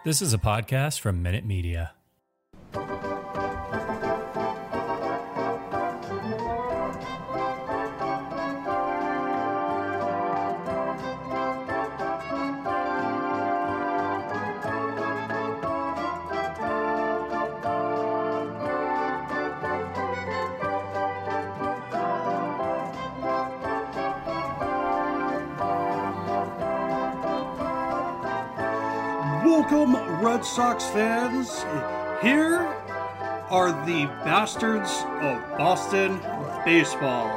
This is a podcast from Minute Media. Welcome, Red Sox fans. Here are the Bastards of Boston baseball.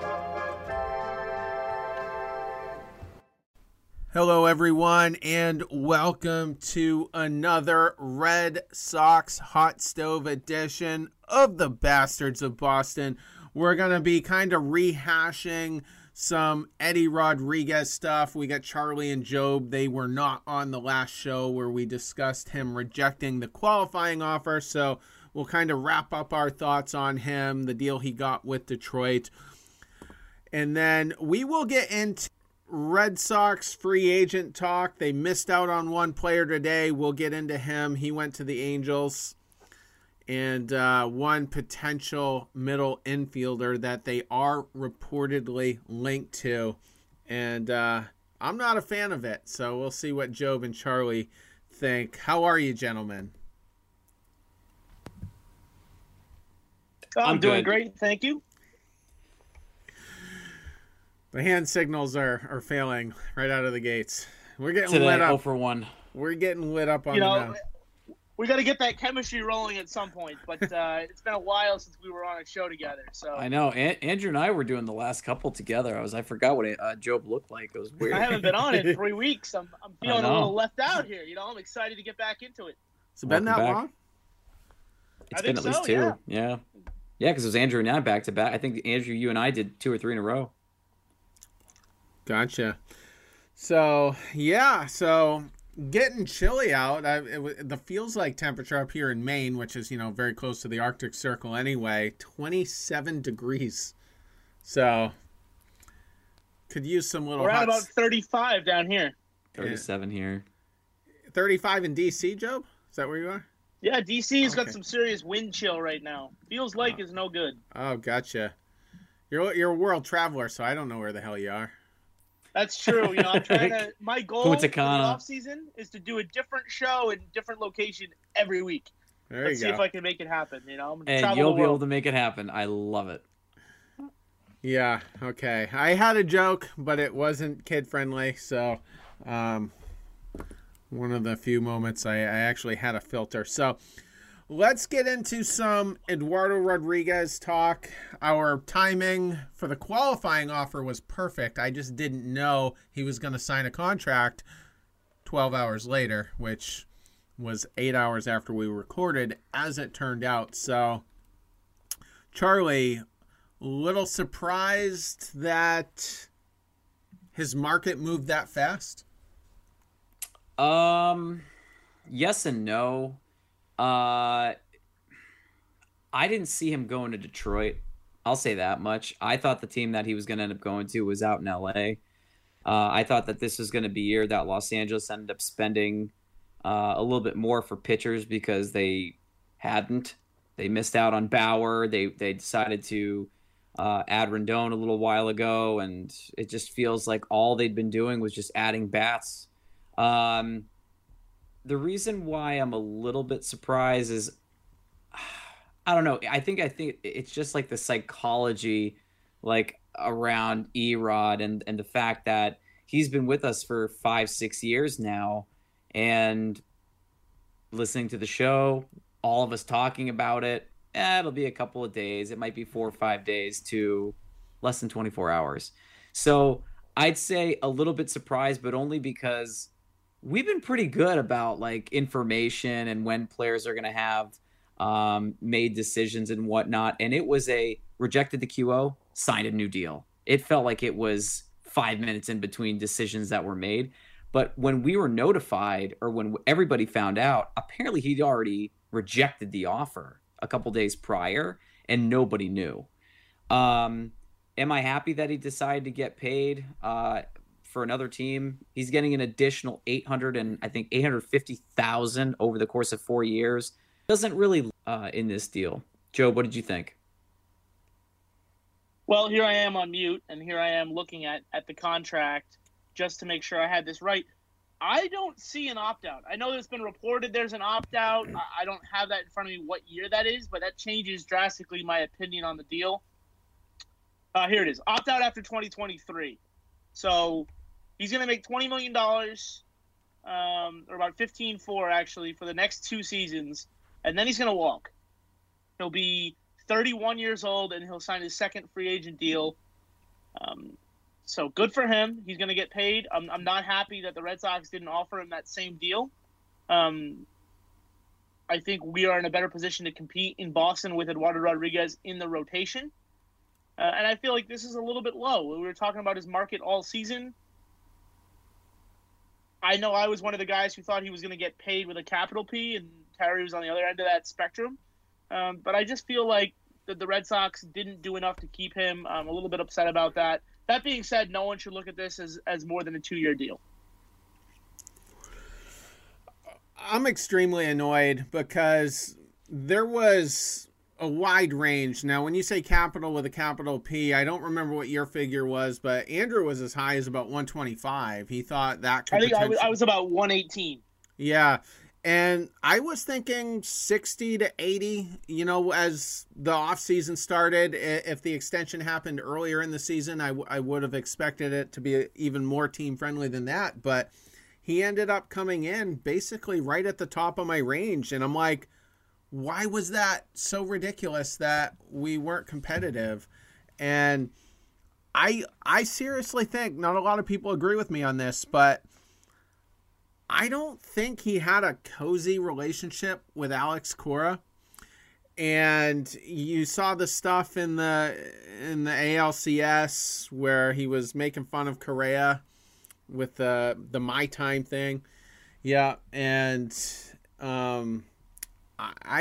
Hello, everyone, and welcome to another Red Sox Hot Stove edition of the Bastards of Boston. We're going to be kind of rehashing some Eddie Rodriguez stuff. We got Charlie and Job. They were not on the last show where we discussed him rejecting the qualifying offer, so we'll kind of wrap up our thoughts on him, the deal he got with Detroit. And then we will get into Red Sox free agent talk. They missed out on one player today. We'll get into him. He went to the Angels. And one potential middle infielder that they are reportedly linked to. And I'm not a fan of it, so we'll see what Job and Charlie think. How are you, gentlemen? I'm doing great, thank you. The hand signals are failing right out of the gates. We're getting Today, lit up. 0 for 1. We're getting lit up on the mound. We got to get that chemistry rolling at some point, but it's been a while since we were on a show together. So I know. Andrew and I were doing the last couple together. I forgot what Job looked like. It was weird. I haven't been on in 3 weeks. I'm feeling a little left out here. I'm excited to get back into it. Has it been that long? It's been at least 2. Yeah, because it was Andrew and I back to back. I think Andrew, you and I did 2 or 3 in a row. Gotcha. So getting chilly out. The feels like temperature up here in Maine, which is, very close to the Arctic Circle anyway, 27 degrees. So could use some little We're at about 35 down here. 37 here. 35 in DC, Job? Is that where you are? Yeah, DC's got some serious wind chill right now. Feels like it's no good. Oh, gotcha. You're a world traveler, so I don't know where the hell you are. That's true. I'm trying to. My goal for the off season is to do a different show in a different location every week. Let's see if I can make it happen. And you'll be able to make it happen. I love it. Yeah. Okay. I had a joke, but it wasn't kid friendly. So, one of the few moments I actually had a filter. So, let's get into some Eduardo Rodriguez talk. Our timing for the qualifying offer was perfect. I just didn't know he was going to sign a contract 12 hours later, which was 8 hours after we recorded, as it turned out. So, Charlie, little surprised that his market moved that fast? Yes and no. I didn't see him going to Detroit. I'll say that much. I thought the team that he was going to end up going to was out in LA. I thought that this was going to be a year that Los Angeles ended up spending a little bit more for pitchers because they hadn't. They missed out on Bauer. They decided to add Rendon a little while ago, and it just feels like all they'd been doing was just adding bats. The reason why I'm a little bit surprised is, I don't know. I think it's just like the psychology, like around Erod and the fact that he's been with us for 5-6 years now, and listening to the show, all of us talking about it. It'll be a couple of days. It might be 4 or 5 days to less than 24 hours. So I'd say a little bit surprised, but only because we've been pretty good about like information and when players are going to have made decisions and whatnot. And it was a rejected the QO, signed a new deal. It felt like it was 5 minutes in between decisions that were made. But when we were notified, or when everybody found out, apparently he'd already rejected the offer a couple days prior and nobody knew. Am I happy that he decided to get paid? for another team. He's getting an additional $850,000 over the course of 4 years. Doesn't really in this deal. Joe, what did you think? Well, here I am on mute, and here I am looking at the contract just to make sure I had this right. I don't see an opt-out. I know it's been reported there's an opt-out. I don't have that in front of me what year that is, but that changes drastically my opinion on the deal. Here it is. Opt-out after 2023. So he's going to make $20 million, or about $15.4 actually, for the next 2 seasons, and then he's going to walk. He'll be 31 years old, and he'll sign his second free agent deal. So good for him. He's going to get paid. I'm not happy that the Red Sox didn't offer him that same deal. I think we are in a better position to compete in Boston with Eduardo Rodriguez in the rotation. And I feel like this is a little bit low. We were talking about his market all season. I know I was one of the guys who thought he was going to get paid with a capital P, and Terry was on the other end of that spectrum. But I just feel like the Red Sox didn't do enough to keep him. I'm a little bit upset about that. That being said, no one should look at this as more than a 2-year deal. I'm extremely annoyed because there was a wide range. Now, when you say capital with a capital P, I don't remember what your figure was, but Andrew was as high as about 125. He thought that could I was about 118. Yeah. And I was thinking 60 to 80, as the offseason started. If the extension happened earlier in the season, I would have expected it to be even more team-friendly than that. But he ended up coming in basically right at the top of my range. And I'm like, why was that so ridiculous that we weren't competitive? And I seriously think, not a lot of people agree with me on this, but I don't think he had a cozy relationship with Alex Cora. And you saw the stuff in the ALCS where he was making fun of Correa with the My Time thing. Yeah, and I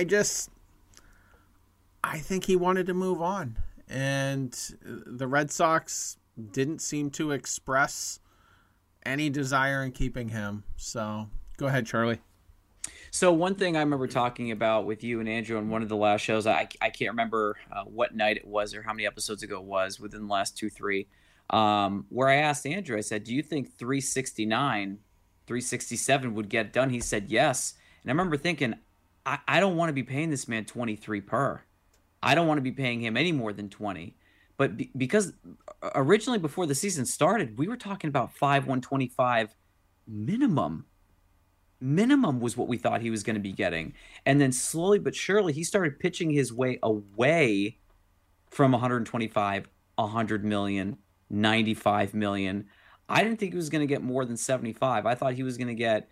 think he wanted to move on. And the Red Sox didn't seem to express any desire in keeping him. So go ahead, Charlie. So one thing I remember talking about with you and Andrew on one of the last shows, I can't remember what night it was or how many episodes ago it was within the last 2-3, where I asked Andrew, I said, do you think 369, 367 would get done? He said yes. And I remember thinking, I don't want to be paying this man 23 per. I don't want to be paying him any more than 20. But because originally before the season started, we were talking about 125 minimum. Minimum was what we thought he was going to be getting. And then slowly but surely, he started pitching his way away from 125, 100 million, 95 million. I didn't think he was going to get more than 75. I thought he was going to get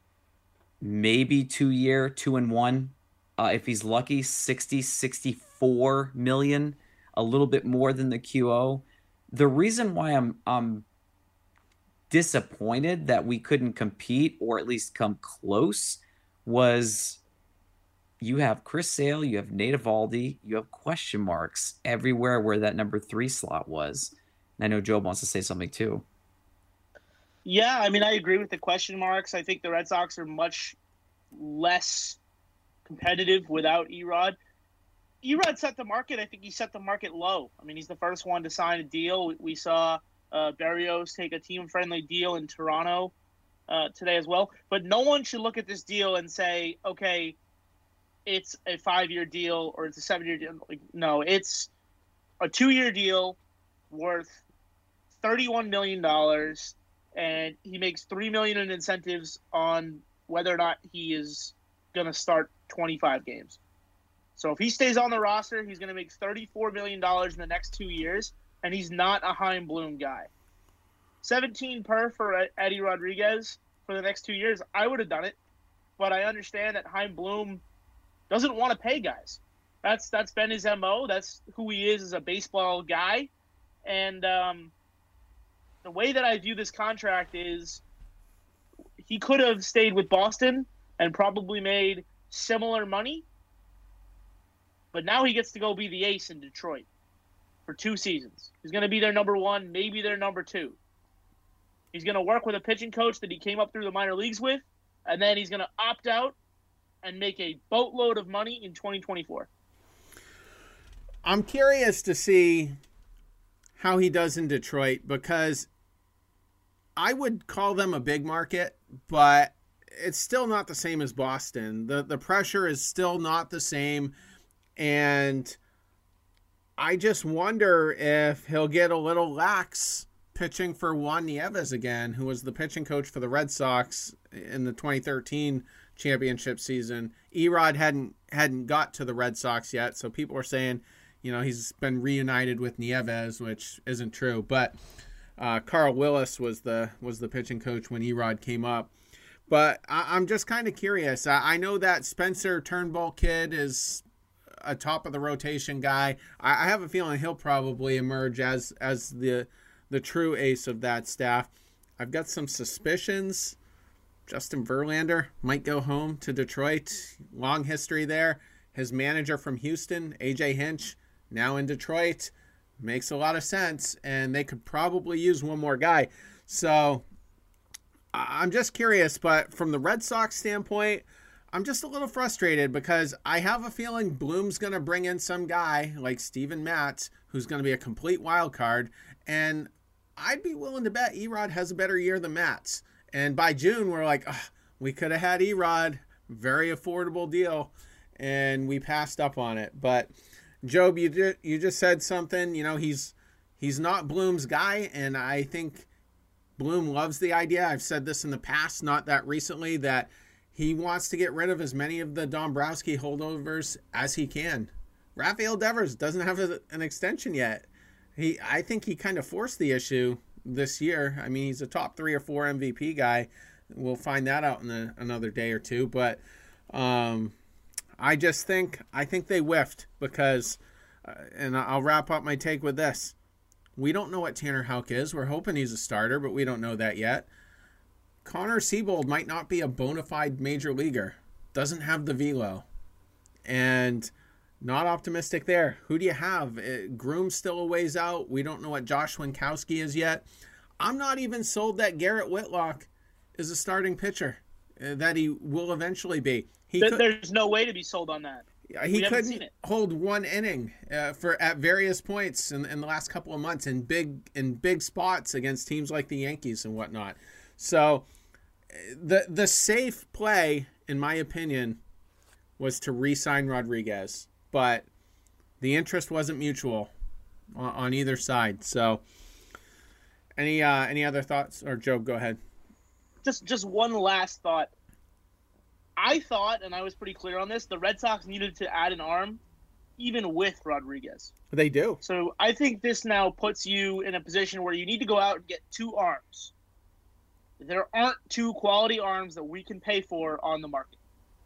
maybe 2-year, 2-1. If he's lucky, 60, 64 million. A little bit more than the QO. The reason why I'm disappointed that we couldn't compete or at least come close was you have Chris Sale, you have Nate Eovaldi, you have question marks everywhere where that number 3 slot was. And I know Joe wants to say something too. Yeah, I mean, I agree with the question marks. I think the Red Sox are much less competitive without Erod. Erod set the market. I think he set the market low. I mean, he's the first one to sign a deal. We saw Berrios take a team-friendly deal in Toronto today as well. But no one should look at this deal and say, okay, it's a 5-year deal or it's a 7-year deal. Like, no, it's a 2-year deal worth $31 million, and he makes $3 million in incentives on whether or not he is going to start 25 games. So if he stays on the roster, he's going to make $34 million in the next 2 years, and he's not a Chaim Bloom guy. 17 per for Eddie Rodriguez for the next 2 years, I would have done it, but I understand that Chaim Bloom doesn't want to pay guys. That's been his MO. That's who he is as a baseball guy. And the way that I view this contract is he could have stayed with Boston and probably made similar money, but now he gets to go be the ace in Detroit for 2 seasons. He's going to be their number 1, maybe their number 2. He's going to work with a pitching coach that he came up through the minor leagues with, and then he's going to opt out and make a boatload of money in 2024. I'm curious to see how he does in Detroit, because I would call them a big market, but it's still not the same as Boston. The pressure is still not the same, and I just wonder if he'll get a little lax pitching for Juan Nieves again, who was the pitching coach for the Red Sox in the 2013 championship season. Erod hadn't got to the Red Sox yet, so people are saying, he's been reunited with Nieves, which isn't true. But Carl Willis was the pitching coach when Erod came up. But I'm just kind of curious. I know that Spencer Turnbull kid is a top of the rotation guy. I have a feeling he'll probably emerge as the true ace of that staff. I've got some suspicions. Justin Verlander might go home to Detroit. Long history there. His manager from Houston, AJ Hinch, now in Detroit. Makes a lot of sense, and they could probably use one more guy. So I'm just curious, but from the Red Sox standpoint, I'm just a little frustrated because I have a feeling Bloom's going to bring in some guy like Steven Matz, who's going to be a complete wild card, and I'd be willing to bet Erod has a better year than Matz. And by June, we're like, we could have had Erod, very affordable deal, and we passed up on it. But Job, you just said something. He's not Bloom's guy, and I think Bloom loves the idea. I've said this in the past, not that recently, that he wants to get rid of as many of the Dombrowski holdovers as he can. Rafael Devers doesn't have an extension yet. I think he kind of forced the issue this year. I mean, he's a top 3 or 4 MVP guy. We'll find that out in another day or two. But I think they whiffed because, and I'll wrap up my take with this. We don't know what Tanner Houck is. We're hoping he's a starter, but we don't know that yet. Connor Siebold might not be a bona fide major leaguer. Doesn't have the velo. And not optimistic there. Who do you have? Groom's still a ways out. We don't know what Josh Winkowski is yet. I'm not even sold that Garrett Whitlock is a starting pitcher, that he will eventually be. There's no way to be sold on that. He couldn't hold one inning at various points in the last couple of months in big spots against teams like the Yankees and whatnot. So the safe play, in my opinion, was to re-sign Rodriguez, but the interest wasn't mutual on either side. So any other thoughts? Or Joe, go ahead. Just one last thought. I thought, and I was pretty clear on this, the Red Sox needed to add an arm even with Rodriguez. They do. So I think this now puts you in a position where you need to go out and get 2 arms. There aren't 2 quality arms that we can pay for on the market.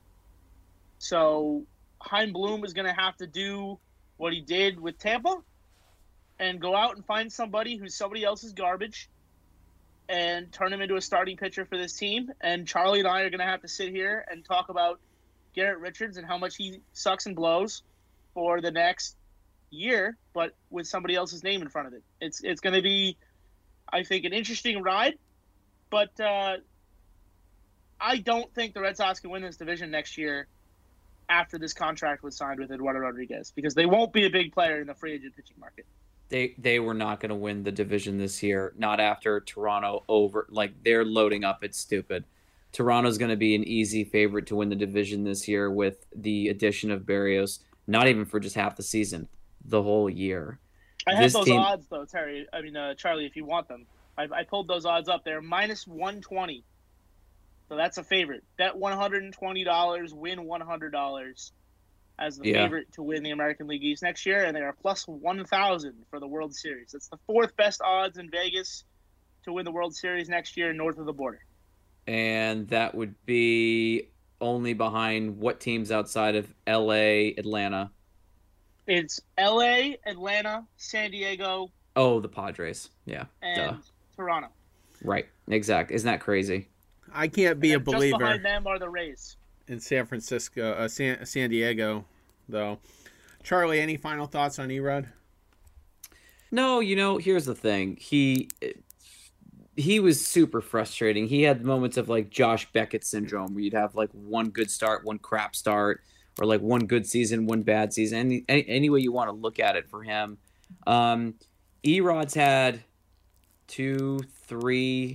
So Chaim Bloom is going to have to do what he did with Tampa and go out and find somebody who's somebody else's garbage and turn him into a starting pitcher for this team. And Charlie and I are going to have to sit here and talk about Garrett Richards and how much he sucks and blows for the next year, but with somebody else's name in front of it. It's going to be, I think, an interesting ride, but I don't think the Red Sox can win this division next year after this contract was signed with Eduardo Rodriguez, because they won't be a big player in the free agent pitching market. They were not going to win the division this year, not after Toronto they're loading up. It's stupid. Toronto's going to be an easy favorite to win the division this year with the addition of Berrios, not even for just half the season, the whole year. I have those odds, though, Terry. I mean, Charlie, if you want them. I pulled those odds up. They're minus 120. So that's a favorite. Bet $120, win $100 as the favorite to win the American League East next year, and they are plus 1,000 for the World Series. That's the 4th best odds in Vegas to win the World Series next year north of the border. And that would be only behind what teams outside of LA, Atlanta? It's LA, Atlanta, San Diego. Oh, the Padres. Yeah. And Toronto. Right. Exactly. Isn't that crazy? I can't be a believer. Just behind them are the Rays. In San Francisco, San Diego, though. Charlie, any final thoughts on Erod? No, here's the thing. He he was super frustrating. He had moments of like Josh Beckett syndrome, where you'd have like one good start, one crap start, or like one good season, one bad season. Any way you want to look at it for him. Erod's had two, three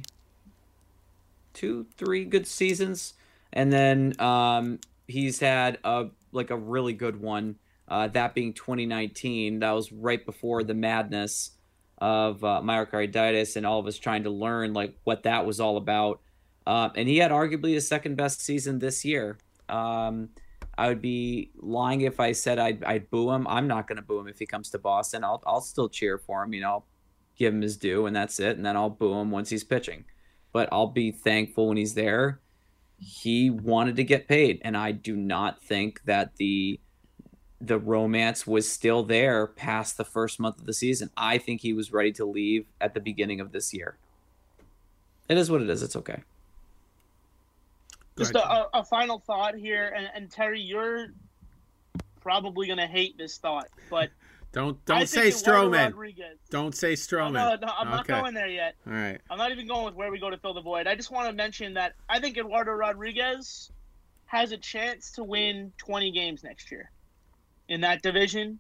good seasons, and then he's had a really good one. That being 2019. That was right before the madness of myocarditis and all of us trying to learn like what that was all about. And he had arguably his second best season this year. I would be lying if I said I'd boo him. I'm not going to boo him if he comes to Boston. I'll still cheer for him. I'll give him his due, and that's it. And then I'll boo him once he's pitching. But I'll be thankful when he's there. He wanted to get paid, and I do not think that the romance was still there past the first month of the season. I think he was ready to leave at the beginning of this year. It is what it is. It's okay. Just a final thought here, and Terry, you're probably going to hate this thought, but don't say Stroman. Rodriguez. Don't say Stroman. No, I'm not going there yet. All right. I'm not even going with where we go to fill the void. I just want to mention that I think Eduardo Rodriguez has a chance to win 20 games next year in that division.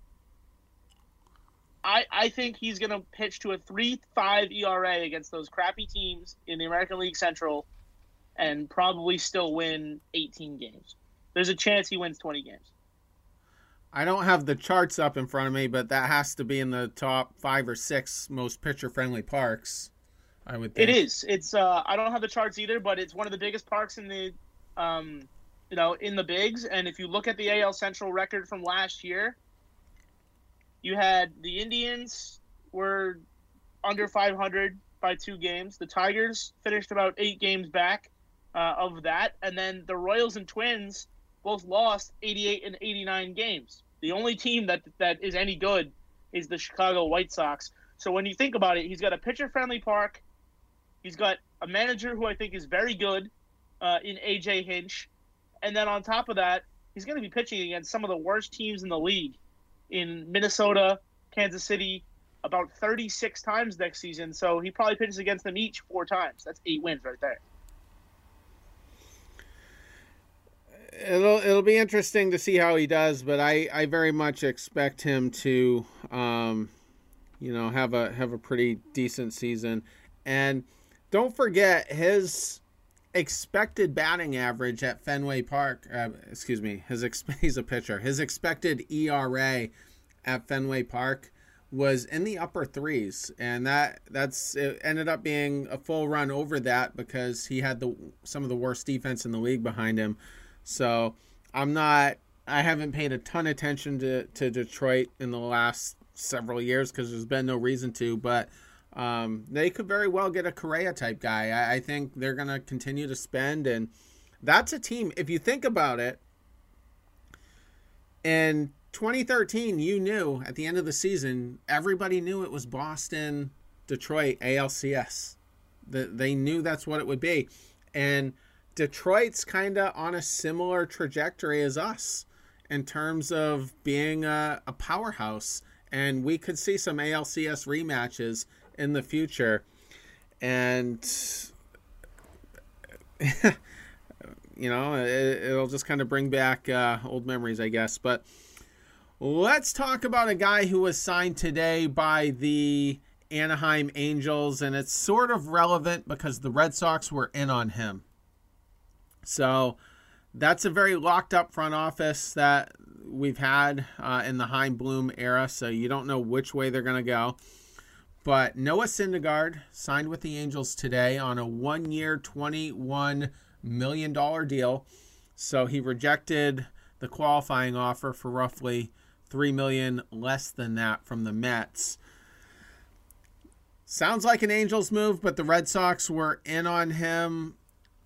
I think he's going to pitch to a 3.5 ERA against those crappy teams in the American League Central and probably still win 18 games. There's a chance he wins 20 games. I don't have the charts up in front of me, but that has to be in the top 5 or 6 most pitcher-friendly parks, I would think. It is. It's I don't have the charts either, but it's one of the biggest parks in the in the bigs. And if you look at the AL Central record from last year, you had the Indians were under 500 by 2 games. The Tigers finished about 8 games back of that. And then the Royals and Twins both lost 88 and 89 games. The only team that is any good is the Chicago White Sox. So when you think about it, he's got a pitcher-friendly park. He's got a manager who I think is very good in A.J. Hinch. And then on top of that, he's going to be pitching against some of the worst teams in the league in Minnesota, Kansas City, about 36 times next season. So he probably pitches against them each 4 times. That's 8 wins right there. It'll be interesting to see how he does, but I very much expect him to have a pretty decent season. And don't forget his expected batting average at Fenway Park. He's a pitcher. His expected ERA at Fenway Park was in the upper 3s, and it ended up being a full run over that because he had some of the worst defense in the league behind him. So I haven't paid a ton of attention to Detroit in the last several years because there's been no reason to, but they could very well get a Correa type guy. I think they're going to continue to spend, and that's a team. If you think about it, in 2013, you knew at the end of the season, everybody knew it was Boston, Detroit, ALCS. They knew that's what it would be. And Detroit's kind of on a similar trajectory as us in terms of being a powerhouse. And we could see some ALCS rematches in the future. And, it'll just kind of bring back old memories, I guess. But let's talk about a guy who was signed today by the Anaheim Angels. And it's sort of relevant because the Red Sox were in on him. So that's a very locked up front office that we've had in the Chaim Bloom era. So you don't know which way they're going to go. But Noah Syndergaard signed with the Angels today on a 1-year, $21 million deal. So he rejected the qualifying offer for roughly $3 million less than that from the Mets. Sounds like an Angels move, but the Red Sox were in on him.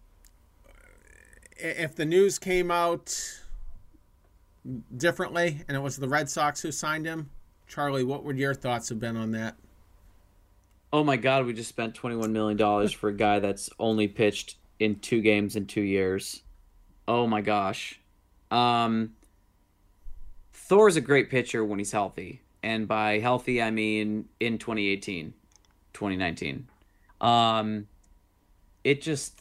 If the news came out differently and it was the Red Sox who signed him, Charlie, what would your thoughts have been on that? Oh my God, we just spent $21 million for a guy that's only pitched in 2 games in 2 years. Oh my gosh. Thor's a great pitcher when he's healthy. And by healthy, I mean in 2018, 2019. It just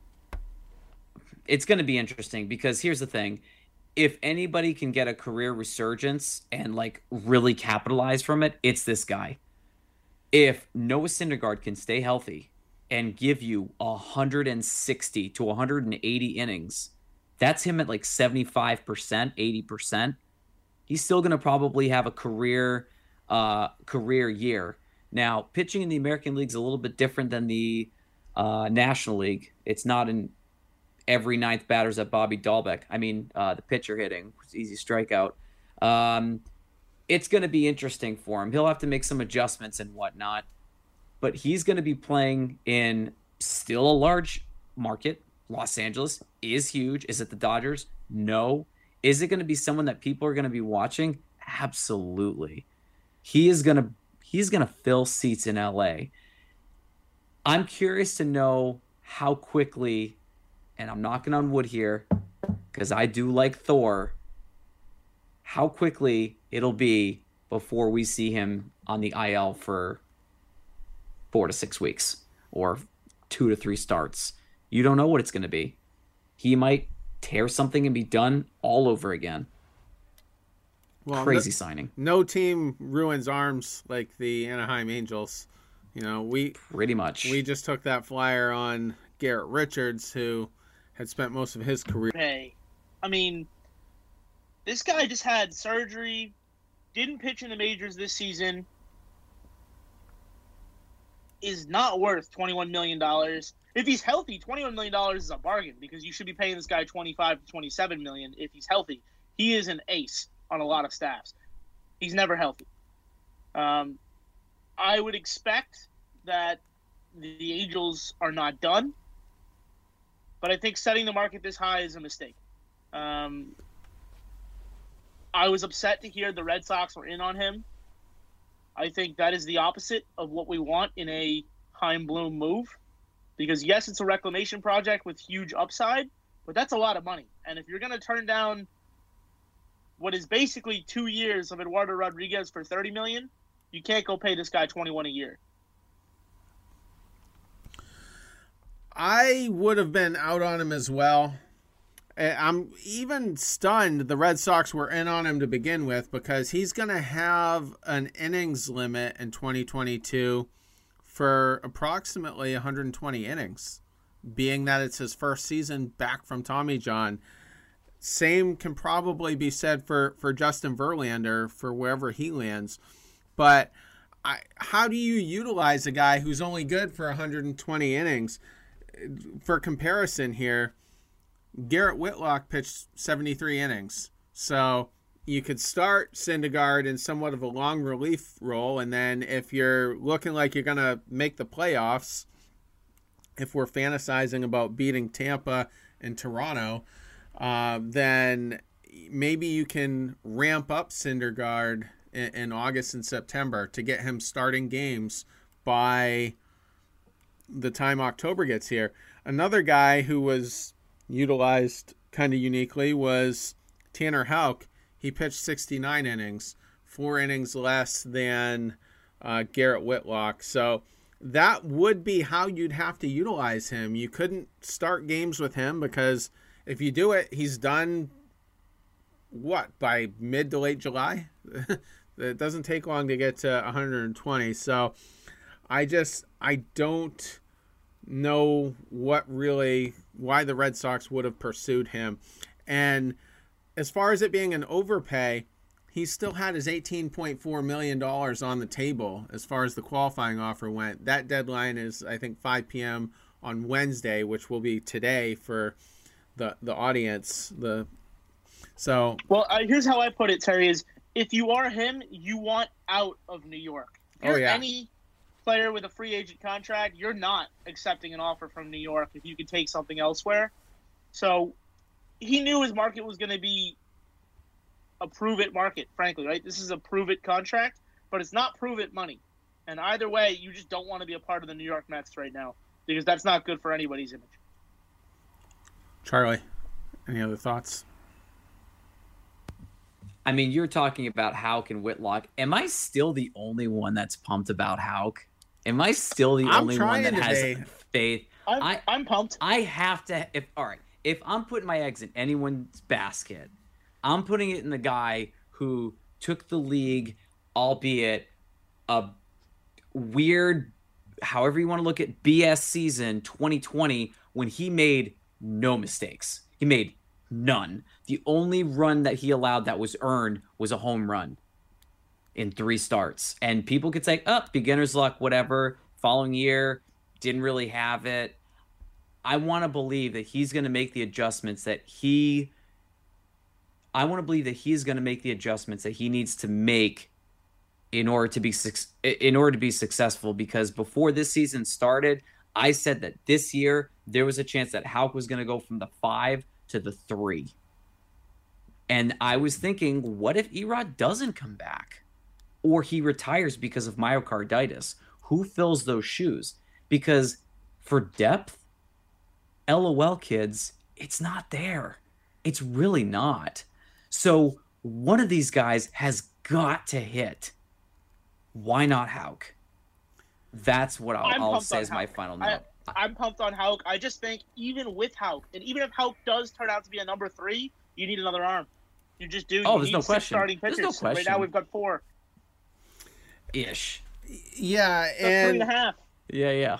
it's going to be interesting because here's the thing. If anybody can get a career resurgence and like really capitalize from it, it's this guy. If Noah Syndergaard can stay healthy and give you 160 to 180 innings, that's him at like 75%, 80%. He's still going to probably have a career year. Now, pitching in the American League is a little bit different than the National League. It's not in every ninth batter's at Bobby Dahlbeck. I mean, the pitcher hitting, easy strikeout. It's going to be interesting for him. He'll have to make some adjustments and whatnot, but he's going to be playing in still a large market. Los Angeles is huge. Is it the Dodgers? No. Is it going to be someone that people are going to be watching? Absolutely. He's going to fill seats in LA. I'm curious to know how quickly, and I'm knocking on wood here because I do like Thor, how quickly it'll be before we see him on the IL for 4 to 6 weeks or 2 to 3 starts. You don't know what it's going to be. He might tear something and be done all over again. Well, crazy signing. No team ruins arms like the Anaheim Angels. You know, we just took that flyer on Garrett Richards, who had spent most of his career. Hey, I mean, this guy just had surgery, didn't pitch in the majors this season, is not worth $21 million. If he's healthy, $21 million is a bargain because you should be paying this guy $25 to $27 million if he's healthy. He is an ace on a lot of staffs. He's never healthy. I would expect that the Angels are not done, but I think setting the market this high is a mistake. I was upset to hear the Red Sox were in on him. I think that is the opposite of what we want in a Chaim Bloom move. Because, yes, it's a reclamation project with huge upside, but that's a lot of money. And if you're going to turn down what is basically 2 years of Eduardo Rodriguez for $30 million, you can't go pay this guy $21 million a year. I would have been out on him as well. I'm even stunned the Red Sox were in on him to begin with because he's going to have an innings limit in 2022 for approximately 120 innings, being that it's his first season back from Tommy John. Same can probably be said for Justin Verlander for wherever he lands. But how do you utilize a guy who's only good for 120 innings? For comparison here, Garrett Whitlock pitched 73 innings. So you could start Syndergaard in somewhat of a long relief role, and then if you're looking like you're going to make the playoffs, if we're fantasizing about beating Tampa and Toronto, then maybe you can ramp up Syndergaard in August and September to get him starting games by the time October gets here. Another guy who was utilized kind of uniquely was Tanner Houck. He pitched 69 innings, 4 innings less than Garrett Whitlock. So that would be how you'd have to utilize him. You couldn't start games with him because if you do it, he's done, by mid to late July? It doesn't take long to get to 120. So I don't know why the Red Sox would have pursued him. And as far as it being an overpay, he still had his $18.4 million on the table as far as the qualifying offer went. That deadline is, I think, 5 p.m. on Wednesday, which will be today for the audience. Here's how I put it, Terry, is if you are him, you want out of New York. If you're any player with a free agent contract, you're not accepting an offer from New York if you could take something elsewhere. So he knew his market was going to be a prove-it market, frankly, right? This is a prove-it contract, but it's not prove-it money. And either way, you just don't want to be a part of the New York Mets right now because that's not good for anybody's image. Charlie, any other thoughts? I mean, you're talking about Houck and Whitlock. Am I still the only one that's pumped about Houck? Am I still the I'm only one that trying has today. faith? I'm pumped. I have to. If I'm putting my eggs in anyone's basket, I'm putting it in the guy who took the league, albeit a weird, however you want to look at BS season 2020, when he made no mistakes. He made none. The only run that he allowed that was earned was a home run in 3 starts. And people could say, beginner's luck, whatever. Following year, didn't really have it. I want to believe that he's going to make the adjustments that he needs to make in order to be successful. Because before this season started, I said that this year there was a chance that Houck was going to go from the 5 to the 3. And I was thinking, what if Erod doesn't come back? Or he retires because of myocarditis? Who fills those shoes? Because for depth, LOL, kids, it's not there. It's really not. So one of these guys has got to hit. Why not Houck? That's what I'll say as my final note. I'm pumped on Houck. I just think even with Houck, and even if Houck does turn out to be a number 3, you need another arm. You just do. Oh, there's no question. Starting pitchers. There's no question. Right now we've got 4. Ish. Yeah, That's and 3.5. Yeah.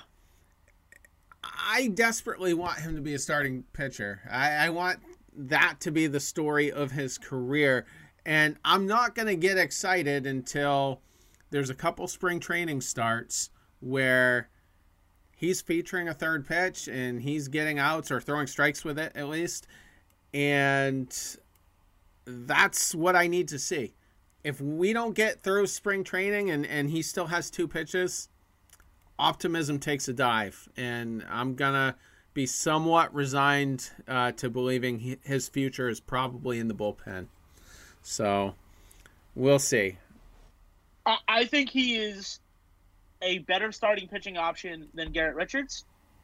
I desperately want him to be a starting pitcher. I want that to be the story of his career. And I'm not going to get excited until there's a couple spring training starts where he's featuring a third pitch and he's getting outs or throwing strikes with it at least. And that's what I need to see. If we don't get through spring training and he still has 2 pitches, optimism takes a dive. And I'm going to be somewhat resigned to believing his future is probably in the bullpen. So we'll see. I think he is a better starting pitching option than Garrett Richards.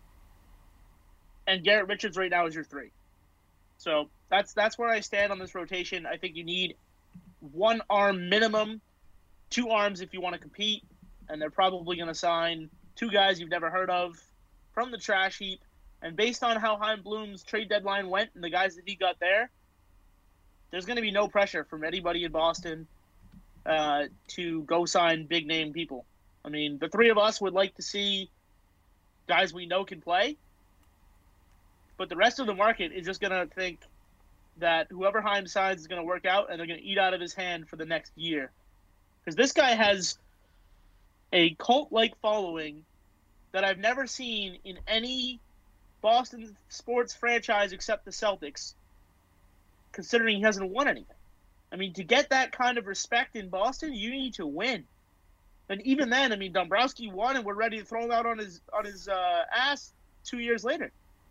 And Garrett Richards right now is your 3. So that's where I stand on this rotation. I think you need 1 arm minimum, 2 arms if you want to compete. And they're probably going to sign 2 guys you've never heard of from the trash heap. And based on how Chaim Bloom's trade deadline went and the guys that he got there's going to be no pressure from anybody in Boston to go sign big-name people. I mean, the 3 of us would like to see guys we know can play, but the rest of the market is just going to think that whoever Chaim signs is going to work out, and they're going to eat out of his hand for the next year. Because this guy has a cult-like following that I've never seen in any Boston sports franchise except the Celtics, considering he hasn't won anything. I mean, to get that kind of respect in Boston, you need to win. And even then, I mean, Dombrowski won, and we're ready to throw him out on his ass 2 years later.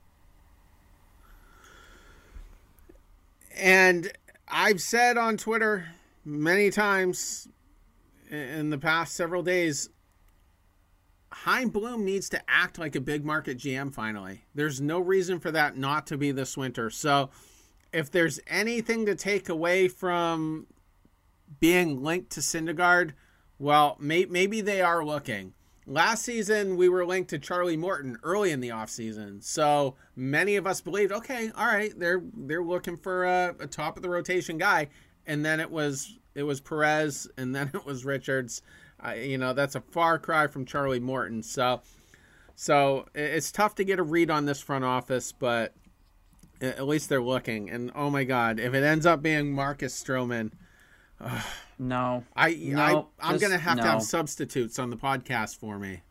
And I've said on Twitter many times in the past several days, Chaim Bloom needs to act like a big market GM finally. There's no reason for that not to be this winter. So if there's anything to take away from being linked to Syndergaard, well, maybe they are looking. Last season, we were linked to Charlie Morton early in the offseason. So many of us believed, okay, all right, they're looking for a top of the rotation guy. And then it was Perez, and then it was Richards. That's a far cry from Charlie Morton. So it's tough to get a read on this front office, but at least they're looking. And oh my God, if it ends up being Marcus Stroman, no, I'm gonna have to have substitutes on the podcast for me.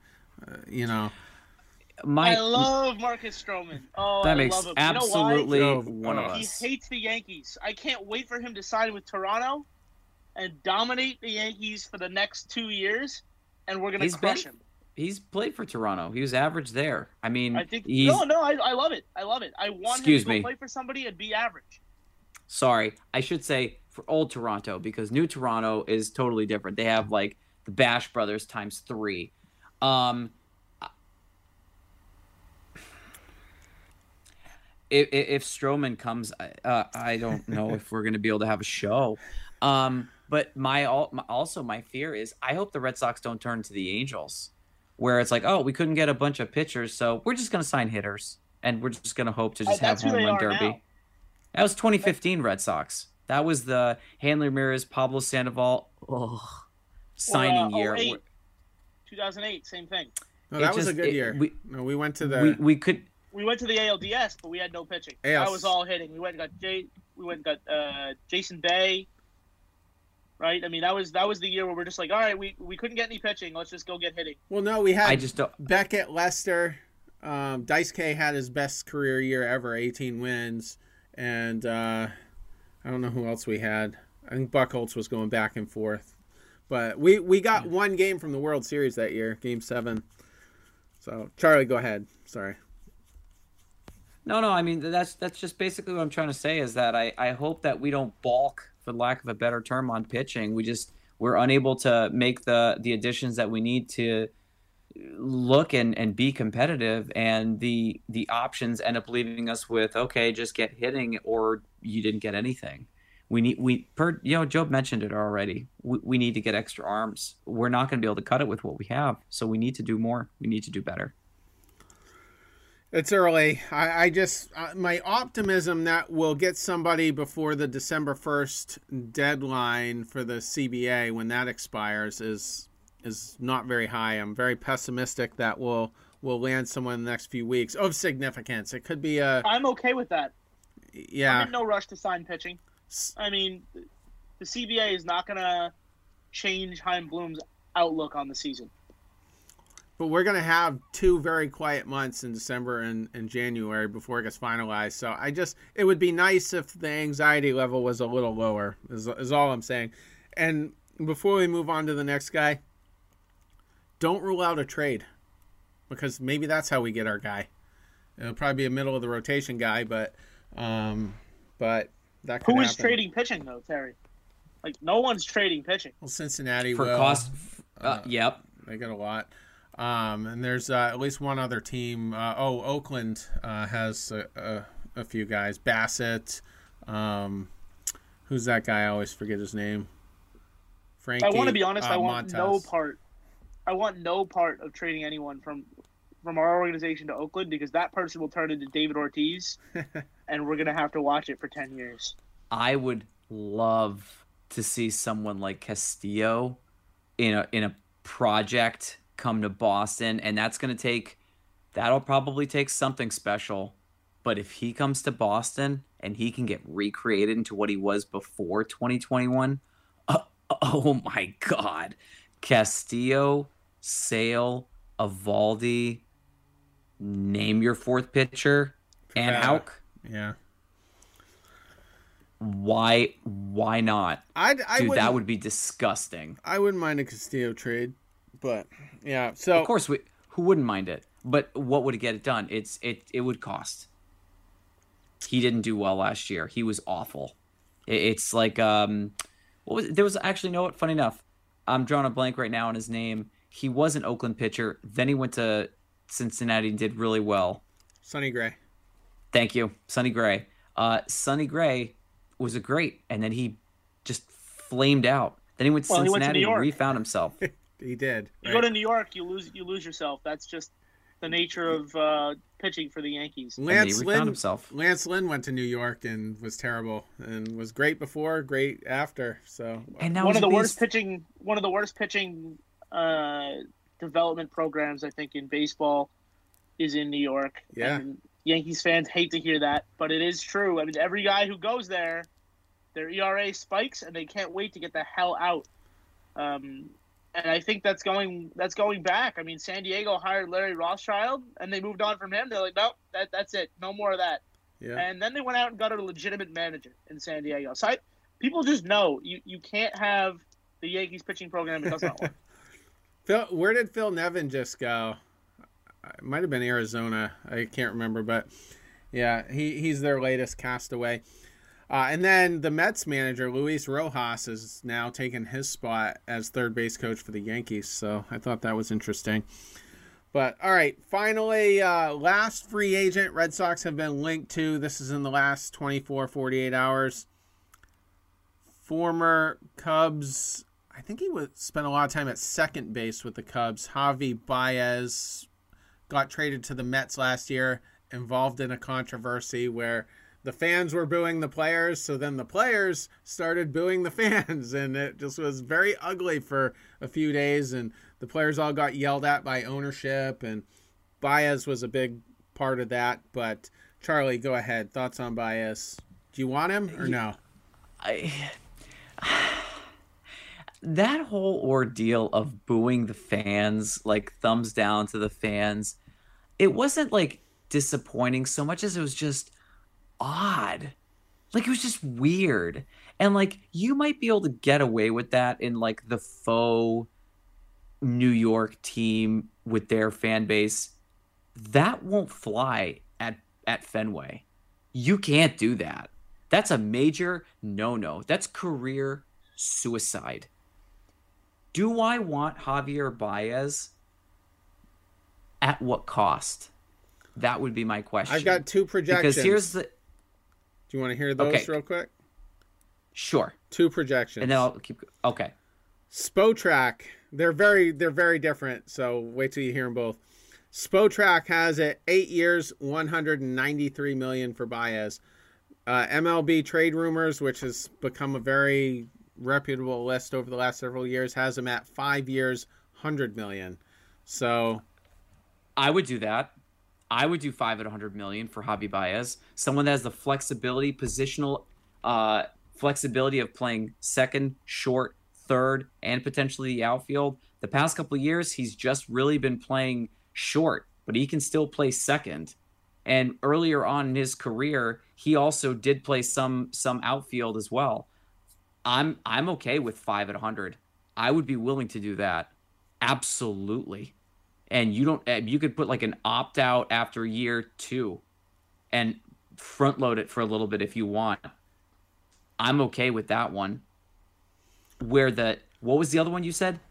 I love Marcus Stroman. Oh, that I makes love him. absolutely you know one of He us. hates the Yankees. I can't wait for him to sign with Toronto and dominate the Yankees for the next 2 years, and we're gonna crush him. He's played for Toronto. He was average there. I mean, I think I love it. I love it. I want him to go play for somebody and be average. Sorry, I should say for old Toronto, because new Toronto is totally different. They have like the Bash Brothers times 3. If Stroman comes, I don't know if we're going to be able to have a show. But my fear is I hope the Red Sox don't turn to the Angels, where it's like, oh, we couldn't get a bunch of pitchers, so we're just going to sign hitters, and we're just going to hope to just have That's who home they run are derby. now. That was 2015 Red Sox. That was the Hanley Ramirez, Pablo Sandoval signing year. 2008, same thing. No, that was a good year. We went to the We went to the ALDS, but we had no pitching. That was all hitting. We went and got Jason Bay. Right? I mean, that was the year where we're just like, all right, we couldn't get any pitching. Let's just go get hitting. Well, no, we had Beckett, Lester. Dice K had his best career year ever, 18 wins. And I don't know who else we had. I think Buchholz was going back and forth. But we got one game from the World Series that year, Game 7. So, Charlie, go ahead. Sorry. No, I mean, that's just basically what I'm trying to say is that I hope that we don't balk, for lack of a better term, on pitching. We're unable to make the additions that we need to look and be competitive, and the options end up leaving us with, okay, just get hitting, or you didn't get anything. Joe mentioned it already. We need to get extra arms. We're not going to be able to cut it with what we have, so we need to do more. We need to do better. It's early. I just my optimism that we'll get somebody before the December 1st deadline for the CBA when that expires is not very high. I'm very pessimistic that we'll land someone in the next few weeks of significance. It could be I'm okay with that. Yeah. I'm in no rush to sign pitching. I mean, the CBA is not going to change Chaim Bloom's outlook on the season. But we're going to have 2 very quiet months in December and January before it gets finalized. So it would be nice if the anxiety level was a little lower, is all I'm saying. And before we move on to the next guy, don't rule out a trade, because maybe that's how we get our guy. It'll probably be a middle of the rotation guy, but that could Who is happen. trading pitching though, Terry? Like, no one's trading pitching. Well, Cincinnati for will. Cost. Yep. They got a lot. And there's at least one other team. Oakland has a few guys. Bassett. Who's that guy? I always forget his name. Frankie. I want to be honest. I want Montes. no part. I want no part of trading anyone from our organization to Oakland, because that person will turn into David Ortiz, and we're gonna have to watch it for 10 years. I would love to see someone like Castillo in a project come to Boston, and that'll probably take something special. But if he comes to Boston and he can get recreated into what he was before 2021, oh my God. Castillo, Sale, Evaldi, name your fourth pitcher, and Houck. Yeah. Why not? Dude, that would be disgusting. I wouldn't mind a Castillo trade, but yeah. So of course, who wouldn't mind it? But what would get it done? It would cost. He didn't do well last year. He was awful. It's like there was actually, no, funny enough, I'm drawing a blank right now on his name. He was an Oakland pitcher. Then he went to Cincinnati and did really well. Sonny Gray. Thank you, Sonny Gray. Sonny Gray was great, and then he just flamed out. Then he went to Cincinnati and refound himself. He did. You go to New York, you lose yourself. That's just the nature of pitching for the Yankees. Lance Lynn went to New York and was terrible, and was great before, great after. So and now one of the worst pitching development programs, I think, in baseball is in New York. Yeah. And Yankees fans hate to hear that, but it is true. I mean, every guy who goes there, their ERA spikes, and they can't wait to get the hell out. And I think that's going back. I mean, San Diego hired Larry Rothschild, and they moved on from him. They're like, nope, that's it, no more of that. Yeah. And then they went out and got a legitimate manager in San Diego. So people just know you can't have the Yankees pitching program. It doesn't work. Where did Phil Nevin just go? It might have been Arizona. I can't remember, but yeah, he's their latest castaway. And then the Mets manager, Luis Rojas, is now taking his spot as third base coach for the Yankees. So I thought that was interesting. But all right, finally, last free agent Red Sox have been linked to. This is in the last 24, 48 hours. Former Cubs, I I think he spent a lot of time at second base with the Cubs. Javi Baez got traded to the Mets last year, involved in a controversy where the fans were booing the players, so then the players started booing the fans, and it just was very ugly for a few days, and the players all got yelled at by ownership, and Baez was a big part of that. But Charlie, go ahead. Thoughts on Baez? Do you want him or no? That whole ordeal of booing the fans, like thumbs down to the fans, it wasn't like disappointing so much as it was just odd. Like, it was just weird. And like, you might be able to get away with that in like the faux New York team with their fan base. That won't fly at Fenway. You can't do that. That's a major no-no. That's career suicide. Do I want Javier Baez? At what cost? That would be my question. I've got two projections. Because here's the... Do you want to hear those real quick? Sure. Two projections. And then I'll keep... Okay. Spotrac. They're very different, so wait till you hear them both. Spotrac has it 8 years, $193 million for Baez. MLB Trade Rumors, which has become a very reputable list over the last several years, has him at 5 years, $100 million. So I would do that. I would do 5 at $100 million for Javi Baez. Someone that has the flexibility, positional flexibility of playing second, short, third, and potentially the outfield. The past couple of years, he's just really been playing short, but he can still play second. And earlier on in his career, he also did play some outfield as well. I'm okay with 5 at 100. I would be willing to do that. Absolutely. And you could put like an opt out after year 2 and front load it for a little bit if you want. I'm okay with that one. What was the other one you said?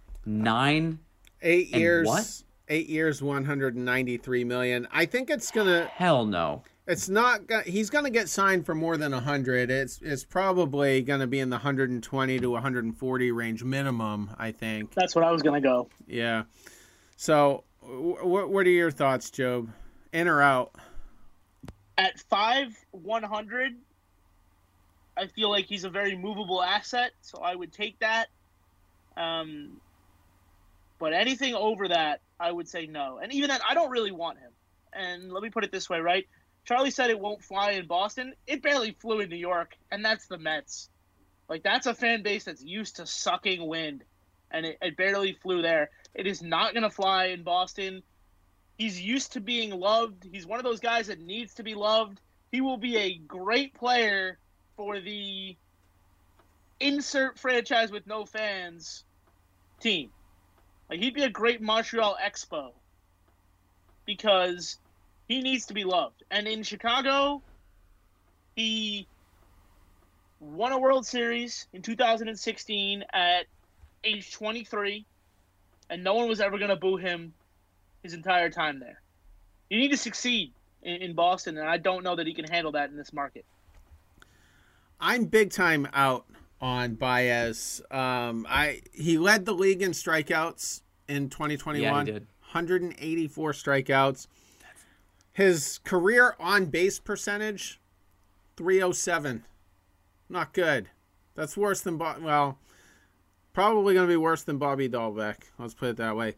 8 years. What? 8 years, $193 million. I think it's gonna. Hell no. It's not. He's gonna get signed for more than 100. It's probably gonna be in the 120 to 140 range minimum. I think. That's what I was gonna go. Yeah. So, what are your thoughts, Job? In or out? At 100, I feel like he's a very movable asset, so I would take that. But anything over that, I would say no. And even then, I don't really want him. And let me put it this way, right? Charlie said it won't fly in Boston. It barely flew in New York, and that's the Mets. Like, that's a fan base that's used to sucking wind, and it barely flew there. It is not going to fly in Boston. He's used to being loved. He's one of those guys that needs to be loved. He will be a great player for the insert franchise with no fans team. Like, he'd be a great Montreal Expo because he needs to be loved. And in Chicago, he won a World Series in 2016 at age 23, and no one was ever going to boo him his entire time there. You need to succeed in Boston, and I don't know that he can handle that in this market. I'm big time out on Baez. He led the league in strikeouts in 2021. Yeah, he did. 184 strikeouts. His career on base percentage, 307. Not good. That's worse than probably going to be worse than Bobby Dahlbeck. Let's put it that way.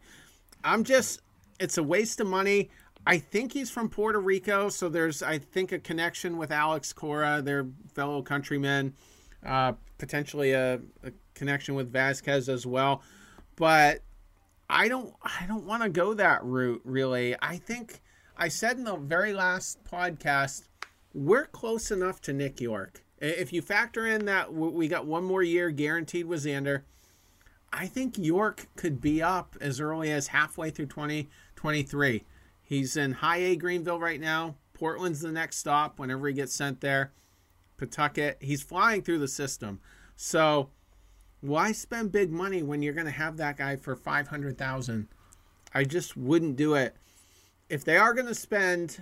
It's a waste of money. I think he's from Puerto Rico, so there's, I think, a connection with Alex Cora, their fellow countrymen, potentially a connection with Vasquez as well. But I don't want to go that route, really. I think I said in the very last podcast, we're close enough to Nick York. If you factor in that we got one more year guaranteed with Xander, I think York could be up as early as halfway through 2023. He's in high A Greenville right now. Portland's the next stop whenever he gets sent there. Pawtucket. He's flying through the system. So why spend big money when you're going to have that guy for $500,000? I just wouldn't do it. If they are going to spend,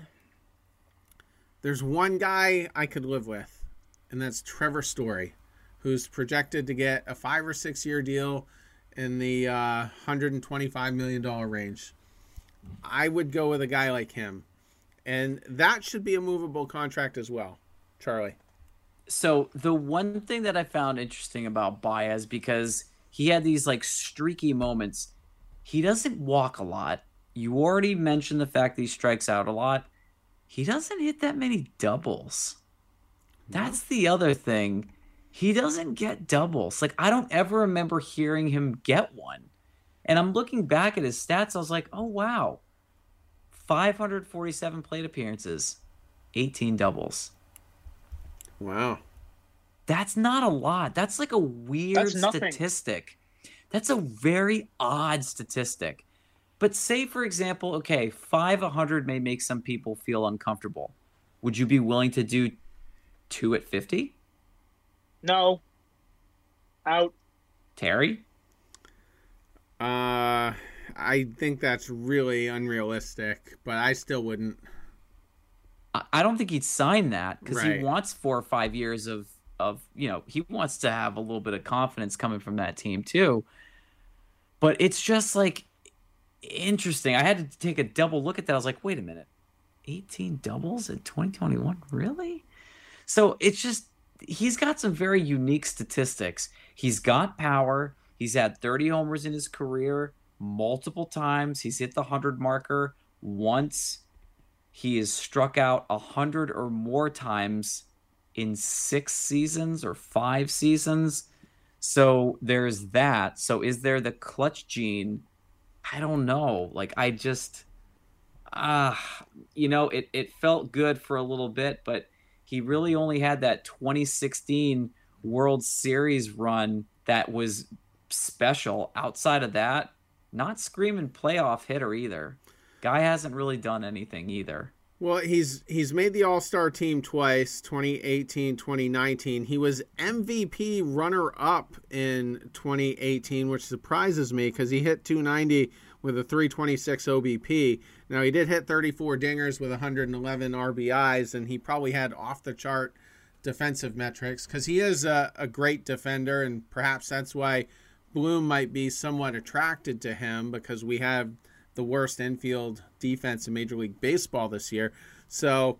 there's one guy I could live with, and that's Trevor Story, who's projected to get a 5 or 6 year deal. in the $125 million range. I would go with a guy like him. And that should be a movable contract as well. Charlie. So the one thing that I found interesting about Baez, because he had these like streaky moments, he doesn't walk a lot. You already mentioned the fact that he strikes out a lot. He doesn't hit that many doubles. That's the other thing. He doesn't get doubles. Like, I don't ever remember hearing him get one. And I'm looking back at his stats. I was like, oh, wow. 547 plate appearances, 18 doubles. Wow. That's not a lot. That's like a weird statistic. That's a very odd statistic. But say, for example, okay, 500 may make some people feel uncomfortable. Would you be willing to do 2 at 50? No. Out. Terry? I think that's really unrealistic, but I still wouldn't. I don't think he'd sign that because Right. he wants 4 or 5 years of, he wants to have a little bit of confidence coming from that team too. But it's just like interesting. I had to take a double look at that. I was like, wait a minute. 18 doubles in 2021? Really? So it's just, he's got some very unique statistics. He's got power. He's had 30 homers in his career multiple times. He's hit the 100 marker once. He has struck out 100 or more times in 6 seasons or 5 seasons. So there's that. So is there the clutch gene? I don't know. Like, I just, it felt good for a little bit, but he really only had that 2016 World Series run that was special. Outside of that, not screaming playoff hitter either. Guy hasn't really done anything either. Well, he's made the All-Star team twice, 2018, 2019. He was MVP runner-up in 2018, which surprises me because he hit 290 with a 326 OBP. Now, he did hit 34 dingers with 111 RBIs, and he probably had off-the-chart defensive metrics because he is a great defender, and perhaps that's why Bloom might be somewhat attracted to him because we have the worst infield defense in Major League Baseball this year. So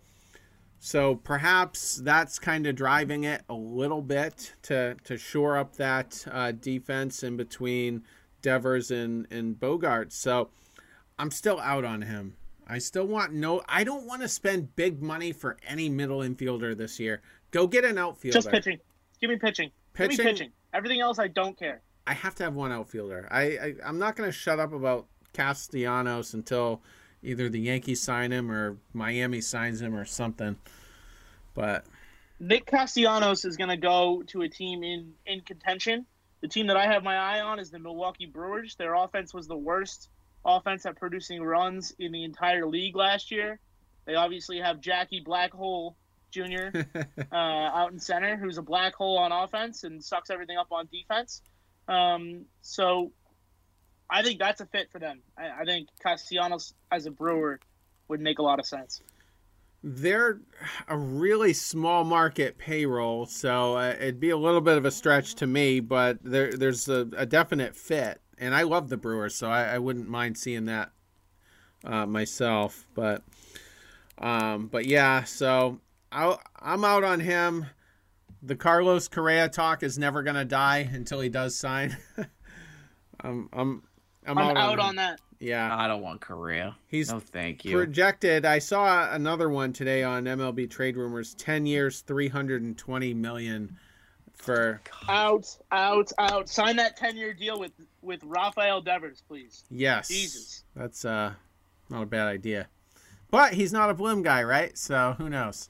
perhaps that's kind of driving it a little bit to shore up that defense in between Devers and Bogaerts. So I'm still out on him. I don't want to spend big money for any middle infielder this year. Go get an outfielder. Just pitching. Give me pitching. Give me pitching. Everything else, I don't care. I have to have one outfielder. I'm not going to shut up about Castellanos until either the Yankees sign him or Miami signs him or something. But Nick Castellanos is going to go to a team in contention. The team that I have my eye on is the Milwaukee Brewers. Their offense was the worst offense at producing runs in the entire league last year. They obviously have Jackie Blackhole Jr. Out in center, who's a black hole on offense and sucks everything up on defense. So I think that's a fit for them. I think Castellanos as a Brewer would make a lot of sense. They're a really small market payroll, so it'd be a little bit of a stretch to me, but there's a definite fit. And I love the Brewers, so I wouldn't mind seeing that myself. But yeah, so I'm out on him. The Carlos Correa talk is never going to die until he does sign. I'm out on that. Yeah. I don't want Correa. No, thank you. Projected. I saw another one today on MLB Trade Rumors. 10 years, $320 million for. Out. Sign that 10-year deal with Rafael Devers, please. Yes. Jesus. That's not a bad idea. But he's not a Bloom guy, right? So who knows?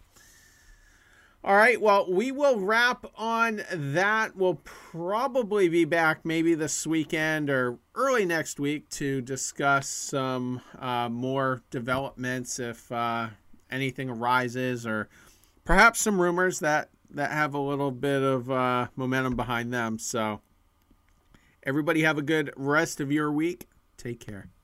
All right, well, we will wrap on that. We'll probably be back maybe this weekend or early next week to discuss some more developments if anything arises, or perhaps some rumors that have a little bit of momentum behind them. So everybody have a good rest of your week. Take care.